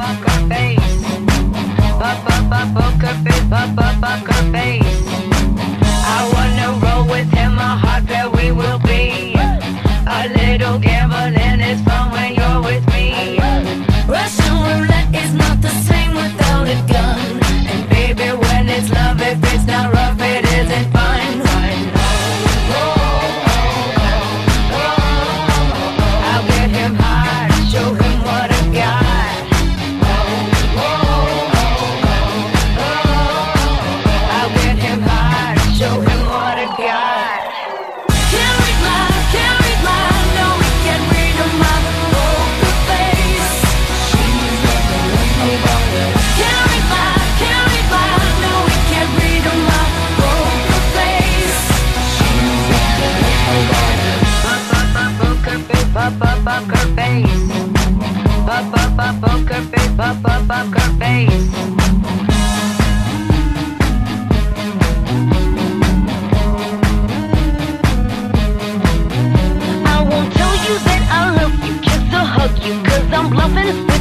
poker face. Poker face, poker face. I wanna roll with him, a heart that we will be. A little gambling is fun when you're with me. Russian roulette is not the same without a gun. And baby, when it's love, if it's not rough, it isn't fun. I'll get him high, show him what I got. I'll get him high, show him what I got. Can't read mine, no, we can't read my poker face. She's not gonna let nobody. Can't read mine, no, we can't read my poker face. She's not gonna let nobody. Poker face, poker face. Poker face, poker face. I won't tell you that I love you, kiss or hug you, 'cause I'm bluffing.